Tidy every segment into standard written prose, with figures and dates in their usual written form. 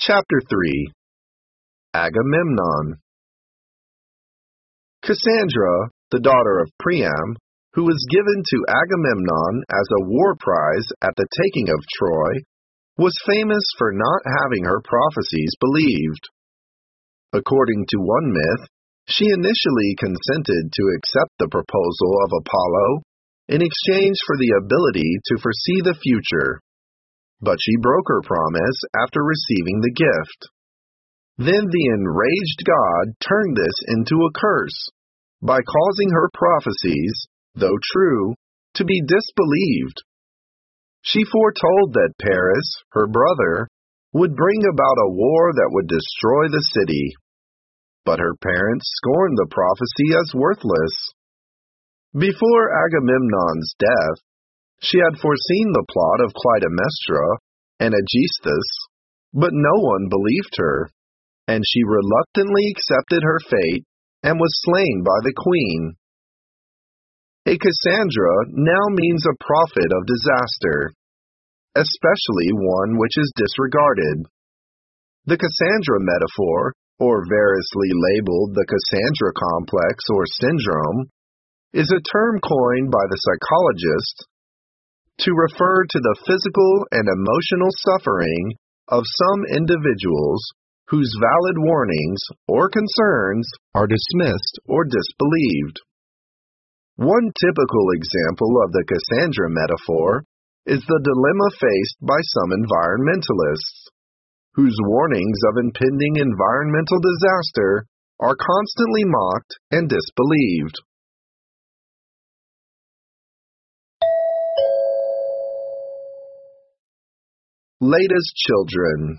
Chapter 3 Agamemnon. Cassandra, the daughter of Priam, who was given to Agamemnon as a war prize at the taking of Troy, was famous for not having her prophecies believed. According to one myth, she initially consented to accept the proposal of Apollo in exchange for the ability to foresee the future. But she broke her promise after receiving the gift. Then the enraged god turned this into a curse by causing her prophecies, though true, to be disbelieved. She foretold that Paris, her brother, would bring about a war that would destroy the city. But her parents scorned the prophecy as worthless. Before Agamemnon's death, she had foreseen the plot of Clytemnestra and Aegisthus, but no one believed her, and she reluctantly accepted her fate and was slain by the queen. A Cassandra now means a prophet of disaster, especially one which is disregarded. The Cassandra metaphor, or variously labeled the Cassandra complex or syndrome, is a term coined by the psychologists to refer to the physical and emotional suffering of some individuals whose valid warnings or concerns are dismissed or disbelieved. One typical example of the Cassandra metaphor is the dilemma faced by some environmentalists, whose warnings of impending environmental disaster are constantly mocked and disbelieved. Leda's children.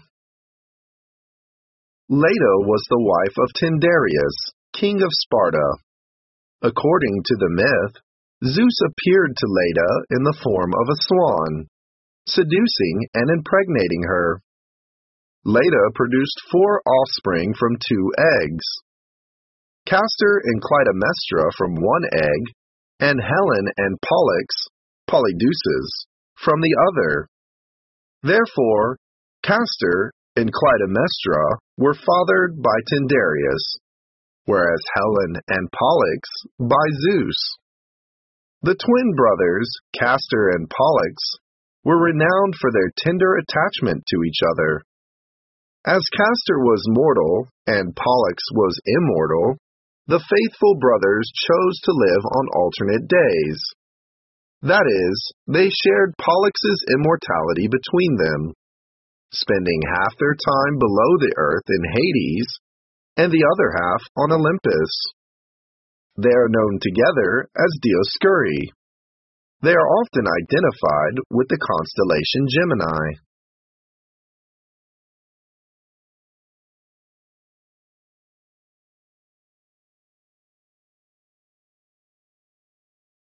Leda was the wife of Tyndareus, king of Sparta. According to the myth, Zeus appeared to Leda in the form of a swan, seducing and impregnating her. Leda produced 4 offspring from 2 eggs. Castor and Clytemnestra from 1 egg, and Helen and Pollux, Polydeuces, from the other. Therefore, Castor and Clytemnestra were fathered by Tyndareus, whereas Helen and Pollux by Zeus. The twin brothers, Castor and Pollux, were renowned for their tender attachment to each other. As Castor was mortal and Pollux was immortal, the faithful brothers chose to live on alternate days. That is, they shared Pollux's immortality between them, spending half their time below the earth in Hades and the other half on Olympus. They are known together as Dioscuri. They are often identified with the constellation Gemini.